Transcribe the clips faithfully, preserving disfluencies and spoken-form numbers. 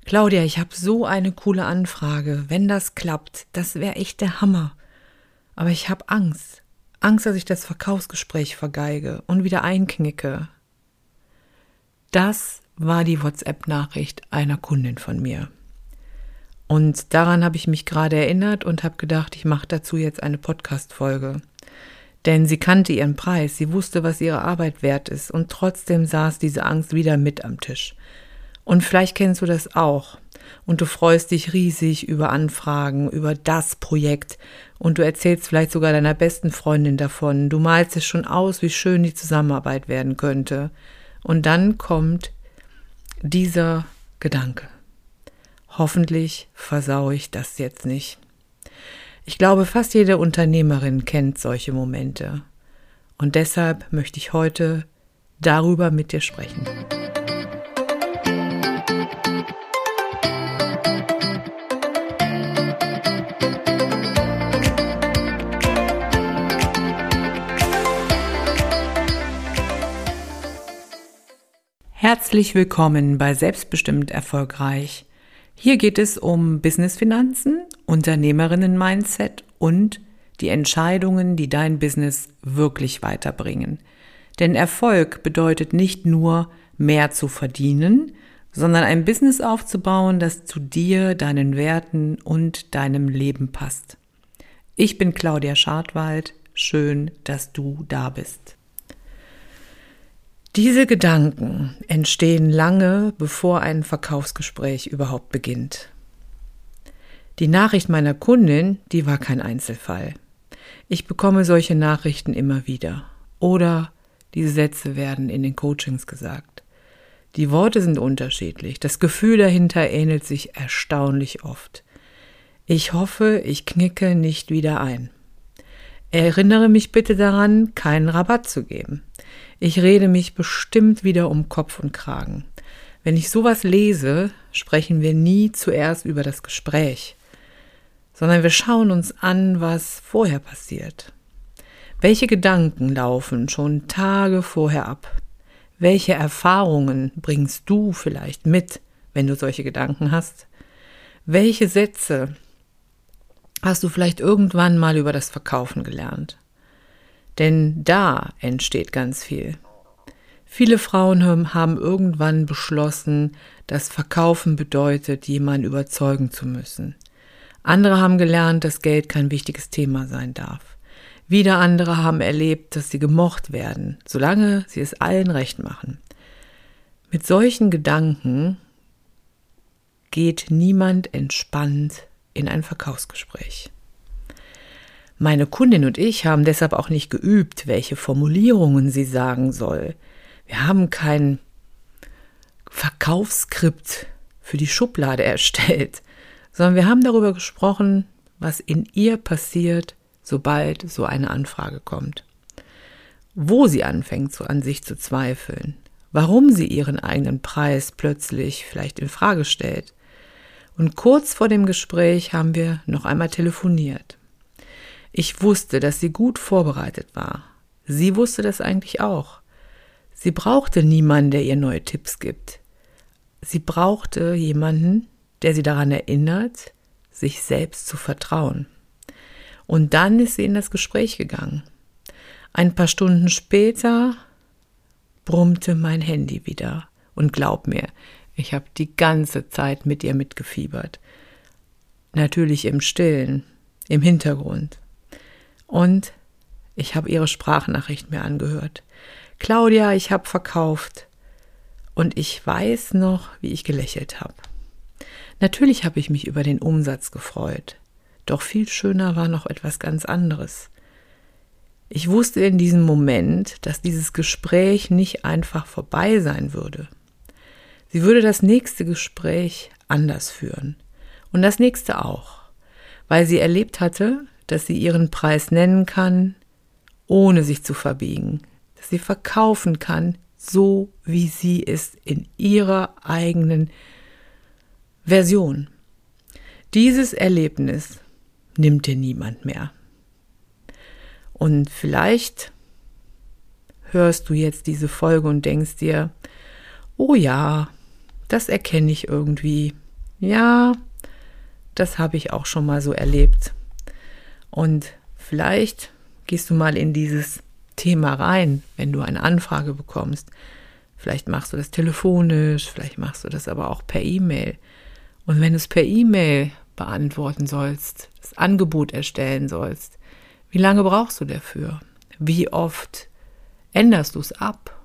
Claudia, ich habe so eine coole Anfrage. Wenn das klappt, das wäre echt der Hammer. Aber ich habe Angst. Angst, dass ich das Verkaufsgespräch vergeige und wieder einknicke. Das war die WhatsApp-Nachricht einer Kundin von mir. Und daran habe ich mich gerade erinnert und habe gedacht, ich mache dazu jetzt eine Podcast-Folge. Denn sie kannte ihren Preis, sie wusste, was ihre Arbeit wert ist und trotzdem saß diese Angst wieder mit am Tisch. Und vielleicht kennst du das auch und du freust dich riesig über Anfragen, über das Projekt und du erzählst vielleicht sogar deiner besten Freundin davon. Du malst es schon aus, wie schön die Zusammenarbeit werden könnte. Und dann kommt dieser Gedanke. Hoffentlich versaue ich das jetzt nicht. Ich glaube, fast jede Unternehmerin kennt solche Momente. Und deshalb möchte ich heute darüber mit dir sprechen. Herzlich willkommen bei Selbstbestimmt Erfolgreich. Hier geht es um Businessfinanzen, Unternehmerinnen-Mindset und die Entscheidungen, die dein Business wirklich weiterbringen. Denn Erfolg bedeutet nicht nur mehr zu verdienen, sondern ein Business aufzubauen, das zu dir, deinen Werten und deinem Leben passt. Ich bin Claudia Schartwald. Schön, dass du da bist. Diese Gedanken entstehen lange, bevor ein Verkaufsgespräch überhaupt beginnt. Die Nachricht meiner Kundin, die war kein Einzelfall. Ich bekomme solche Nachrichten immer wieder. Oder diese Sätze werden in den Coachings gesagt. Die Worte sind unterschiedlich. Das Gefühl dahinter ähnelt sich erstaunlich oft. Ich hoffe, ich knicke nicht wieder ein. Erinnere mich bitte daran, keinen Rabatt zu geben. Ich rede mich bestimmt wieder um Kopf und Kragen. Wenn ich sowas lese, sprechen wir nie zuerst über das Gespräch, sondern wir schauen uns an, was vorher passiert. Welche Gedanken laufen schon Tage vorher ab? Welche Erfahrungen bringst du vielleicht mit, wenn du solche Gedanken hast? Welche Sätze hast du vielleicht irgendwann mal über das Verkaufen gelernt? Denn da entsteht ganz viel. Viele Frauen haben irgendwann beschlossen, dass Verkaufen bedeutet, jemanden überzeugen zu müssen. Andere haben gelernt, dass Geld kein wichtiges Thema sein darf. Wieder andere haben erlebt, dass sie gemocht werden, solange sie es allen recht machen. Mit solchen Gedanken geht niemand entspannt in ein Verkaufsgespräch. Meine Kundin und ich haben deshalb auch nicht geübt, welche Formulierungen sie sagen soll. Wir haben kein Verkaufsskript für die Schublade erstellt, sondern wir haben darüber gesprochen, was in ihr passiert, sobald so eine Anfrage kommt. Wo sie anfängt, so an sich zu zweifeln, warum sie ihren eigenen Preis plötzlich vielleicht in Frage stellt. Und kurz vor dem Gespräch haben wir noch einmal telefoniert. Ich wusste, dass sie gut vorbereitet war. Sie wusste das eigentlich auch. Sie brauchte niemanden, der ihr neue Tipps gibt. Sie brauchte jemanden, der sie daran erinnert, sich selbst zu vertrauen. Und dann ist sie in das Gespräch gegangen. Ein paar Stunden später brummte mein Handy wieder. Und glaub mir, ich habe die ganze Zeit mit ihr mitgefiebert. Natürlich im Stillen, im Hintergrund. Und ich habe ihre Sprachnachricht mir angehört. Claudia, ich habe verkauft. Und ich weiß noch, wie ich gelächelt habe. Natürlich habe ich mich über den Umsatz gefreut. Doch viel schöner war noch etwas ganz anderes. Ich wusste in diesem Moment, dass dieses Gespräch nicht einfach vorbei sein würde. Sie würde das nächste Gespräch anders führen. Und das nächste auch. Weil sie erlebt hatte, dass sie ihren Preis nennen kann, ohne sich zu verbiegen. Dass sie verkaufen kann, so wie sie ist, in ihrer eigenen Version. Dieses Erlebnis nimmt dir niemand mehr. Und vielleicht hörst du jetzt diese Folge und denkst dir, oh ja, das erkenne ich irgendwie. Ja, das habe ich auch schon mal so erlebt. Und vielleicht gehst du mal in dieses Thema rein, wenn du eine Anfrage bekommst. Vielleicht machst du das telefonisch, vielleicht machst du das aber auch per E-Mail. Und wenn du es per E-Mail beantworten sollst, das Angebot erstellen sollst, wie lange brauchst du dafür? Wie oft änderst du es ab?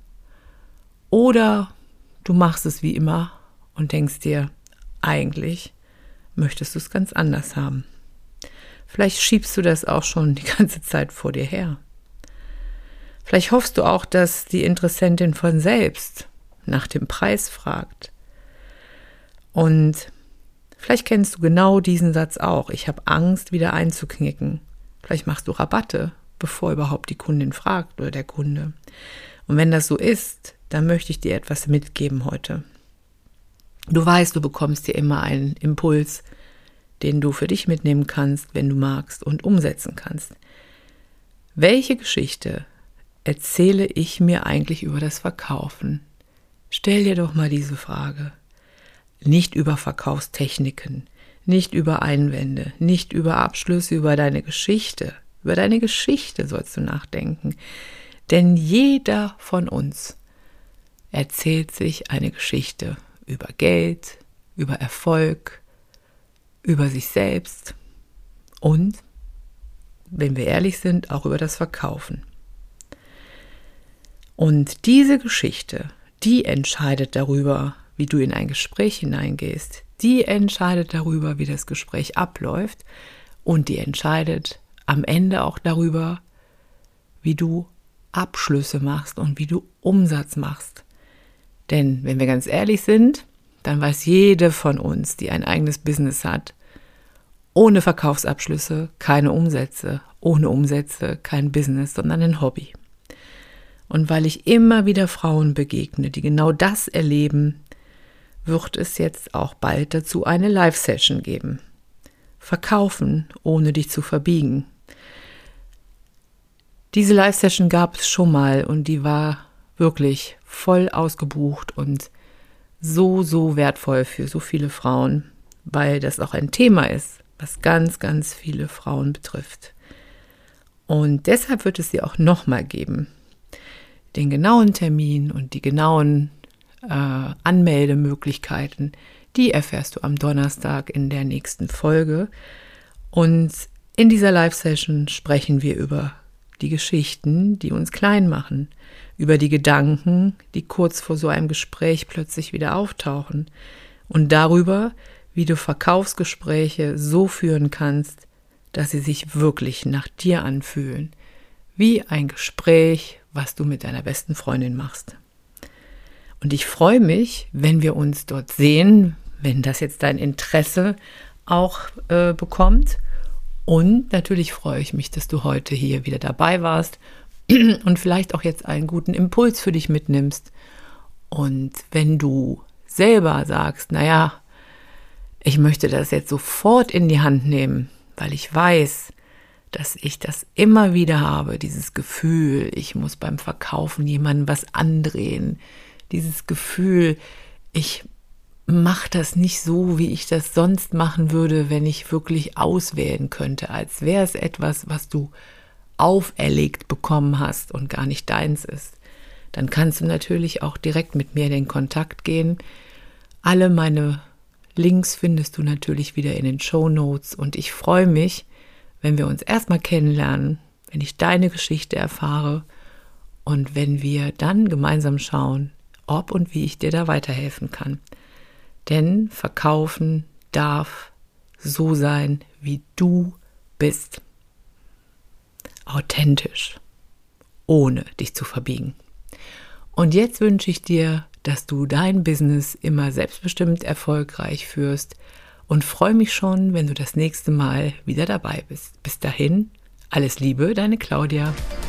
Oder du machst es wie immer und denkst dir, eigentlich möchtest du es ganz anders haben. Vielleicht schiebst du das auch schon die ganze Zeit vor dir her. Vielleicht hoffst du auch, dass die Interessentin von selbst nach dem Preis fragt. Und vielleicht kennst du genau diesen Satz auch. Ich habe Angst, wieder einzuknicken. Vielleicht machst du Rabatte, bevor überhaupt die Kundin fragt oder der Kunde. Und wenn das so ist, dann möchte ich dir etwas mitgeben heute. Du weißt, du bekommst dir immer einen Impuls, den du für dich mitnehmen kannst, wenn du magst und umsetzen kannst. Welche Geschichte erzähle ich mir eigentlich über das Verkaufen? Stell dir doch mal diese Frage. Nicht über Verkaufstechniken, nicht über Einwände, nicht über Abschlüsse, über deine Geschichte. Über deine Geschichte sollst du nachdenken. Denn jeder von uns erzählt sich eine Geschichte über Geld, über Erfolg, über sich selbst und, wenn wir ehrlich sind, auch über das Verkaufen. Und diese Geschichte, die entscheidet darüber, wie du in ein Gespräch hineingehst. Die entscheidet darüber, wie das Gespräch abläuft. Und die entscheidet am Ende auch darüber, wie du Abschlüsse machst und wie du Umsatz machst. Denn wenn wir ganz ehrlich sind, dann weiß jede von uns, die ein eigenes Business hat, ohne Verkaufsabschlüsse keine Umsätze, ohne Umsätze kein Business, sondern ein Hobby. Und weil ich immer wieder Frauen begegne, die genau das erleben, wird es jetzt auch bald dazu eine Live-Session geben. Verkaufen, ohne dich zu verbiegen. Diese Live-Session gab es schon mal und die war wirklich voll ausgebucht und so, so wertvoll für so viele Frauen, weil das auch ein Thema ist, was ganz, ganz viele Frauen betrifft. Und deshalb wird es sie auch nochmal geben. Den genauen Termin und die genauen äh, Anmeldemöglichkeiten, die erfährst du am Donnerstag in der nächsten Folge. Und in dieser Live-Session sprechen wir über die Geschichten, die uns klein machen, über die Gedanken, die kurz vor so einem Gespräch plötzlich wieder auftauchen und darüber, wie du Verkaufsgespräche so führen kannst, dass sie sich wirklich nach dir anfühlen, wie ein Gespräch, was du mit deiner besten Freundin machst. Und ich freue mich, wenn wir uns dort sehen, wenn das jetzt dein Interesse auch äh, bekommt. Und natürlich freue ich mich, dass du heute hier wieder dabei warst und vielleicht auch jetzt einen guten Impuls für dich mitnimmst. Und wenn du selber sagst, naja, ich möchte das jetzt sofort in die Hand nehmen, weil ich weiß, dass ich das immer wieder habe, dieses Gefühl, ich muss beim Verkaufen jemandem was andrehen, dieses Gefühl, ich mache das nicht so, wie ich das sonst machen würde, wenn ich wirklich auswählen könnte, als wäre es etwas, was du auferlegt bekommen hast und gar nicht deins ist. Dann kannst du natürlich auch direkt mit mir in den Kontakt gehen. Alle meine Links findest du natürlich wieder in den Shownotes und ich freue mich, wenn wir uns erstmal kennenlernen, wenn ich deine Geschichte erfahre und wenn wir dann gemeinsam schauen, ob und wie ich dir da weiterhelfen kann. Denn Verkaufen darf so sein, wie du bist. Authentisch, ohne dich zu verbiegen. Und jetzt wünsche ich dir, dass du dein Business immer selbstbestimmt erfolgreich führst und freue mich schon, wenn du das nächste Mal wieder dabei bist. Bis dahin, alles Liebe, deine Claudia.